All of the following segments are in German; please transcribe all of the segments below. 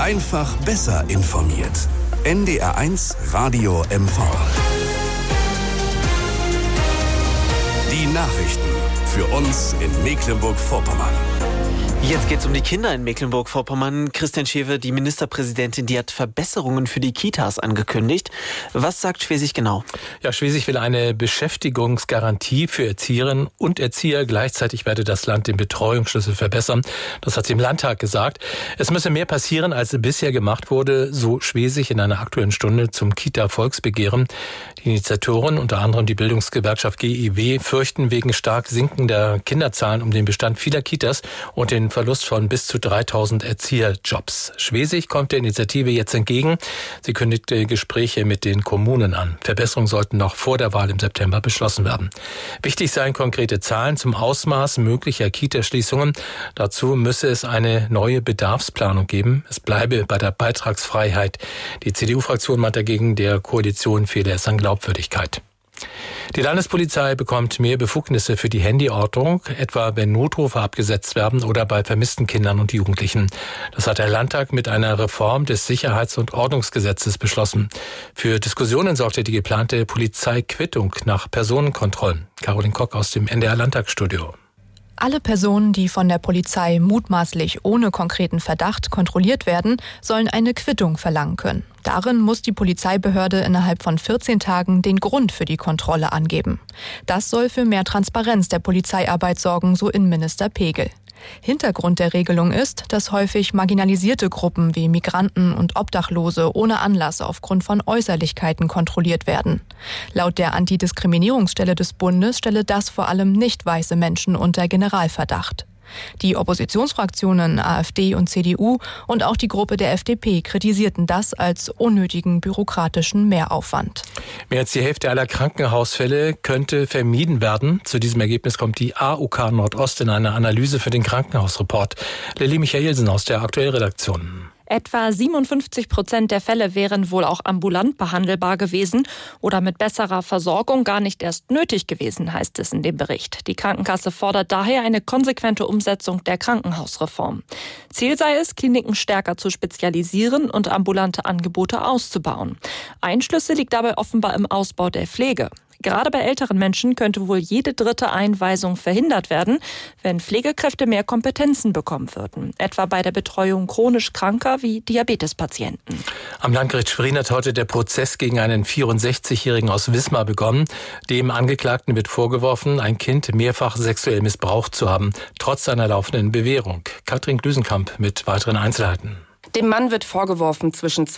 Einfach besser informiert. NDR1 Radio MV. Die Nachrichten für uns in Mecklenburg-Vorpommern. Jetzt geht es um die Kinder in Mecklenburg-Vorpommern. Christian Schewe, die Ministerpräsidentin, die hat Verbesserungen für die Kitas angekündigt. Was sagt Schwesig genau? Ja, Schwesig will eine Beschäftigungsgarantie für Erzieherinnen und Erzieher. Gleichzeitig werde das Land den Betreuungsschlüssel verbessern. Das hat sie im Landtag gesagt. Es müsse mehr passieren, als bisher gemacht wurde, so Schwesig in einer Aktuellen Stunde zum Kita-Volksbegehren. Die Initiatoren, unter anderem die Bildungsgewerkschaft GIW, fürchten wegen stark sinkender Kinderzahlen um den Bestand vieler Kitas und den Verlust von bis zu 3000 Erzieherjobs. Schwesig kommt der Initiative jetzt entgegen. Sie kündigte Gespräche mit den Kommunen an. Verbesserungen sollten noch vor der Wahl im September beschlossen werden. Wichtig seien konkrete Zahlen zum Ausmaß möglicher Kitaschließungen. Dazu müsse es eine neue Bedarfsplanung geben. Es bleibe bei der Beitragsfreiheit. Die CDU-Fraktion meint dagegen, der Koalition fehle es an Glaubwürdigkeit. Die Landespolizei bekommt mehr Befugnisse für die Handyortung, etwa wenn Notrufe abgesetzt werden oder bei vermissten Kindern und Jugendlichen. Das hat der Landtag mit einer Reform des Sicherheits- und Ordnungsgesetzes beschlossen. Für Diskussionen sorgte die geplante Polizeiquittung nach Personenkontrollen. Caroline Kock aus dem NDR-Landtagsstudio. Alle Personen, die von der Polizei mutmaßlich ohne konkreten Verdacht kontrolliert werden, sollen eine Quittung verlangen können. Darin muss die Polizeibehörde innerhalb von 14 Tagen den Grund für die Kontrolle angeben. Das soll für mehr Transparenz der Polizeiarbeit sorgen, so Innenminister Pegel. Hintergrund der Regelung ist, dass häufig marginalisierte Gruppen wie Migranten und Obdachlose ohne Anlass aufgrund von Äußerlichkeiten kontrolliert werden. Laut der Antidiskriminierungsstelle des Bundes stelle das vor allem nicht weiße Menschen unter Generalverdacht. Die Oppositionsfraktionen AfD und CDU und auch die Gruppe der FDP kritisierten das als unnötigen bürokratischen Mehraufwand. Mehr als die Hälfte aller Krankenhausfälle könnte vermieden werden. Zu diesem Ergebnis kommt die AOK Nordost in einer Analyse für den Krankenhausreport. Lilly Michaelsen aus der Aktuellredaktion. Etwa 57% der Fälle wären wohl auch ambulant behandelbar gewesen oder mit besserer Versorgung gar nicht erst nötig gewesen, heißt es in dem Bericht. Die Krankenkasse fordert daher eine konsequente Umsetzung der Krankenhausreform. Ziel sei es, Kliniken stärker zu spezialisieren und ambulante Angebote auszubauen. Einschlüsse liegt dabei offenbar im Ausbau der Pflege. Gerade bei älteren Menschen könnte wohl jede dritte Einweisung verhindert werden, wenn Pflegekräfte mehr Kompetenzen bekommen würden. Etwa bei der Betreuung chronisch Kranker wie Diabetespatienten. Am Landgericht Schwerin hat heute der Prozess gegen einen 64-Jährigen aus Wismar begonnen. Dem Angeklagten wird vorgeworfen, ein Kind mehrfach sexuell missbraucht zu haben, trotz seiner laufenden Bewährung. Katrin Glüsenkamp mit weiteren Einzelheiten. Dem Mann wird vorgeworfen, zwischen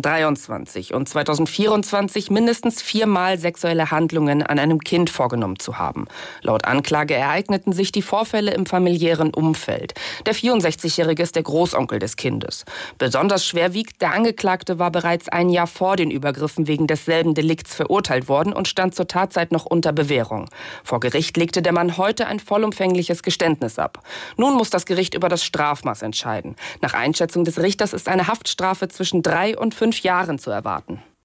2023 und 2024 mindestens 4-mal sexuelle Handlungen an einem Kind vorgenommen zu haben. Laut Anklage ereigneten sich die Vorfälle im familiären Umfeld. Der 64-Jährige ist der Großonkel des Kindes. Besonders schwer wiegt, der Angeklagte war bereits ein Jahr vor den Übergriffen wegen desselben Delikts verurteilt worden und stand zur Tatzeit noch unter Bewährung. Vor Gericht legte der Mann heute ein vollumfängliches Geständnis ab. Nun muss das Gericht über das Strafmaß entscheiden. Nach Einschätzung des Richters ist eine Haftstrafe zwischen 3 und 5 Jahren zu erwarten.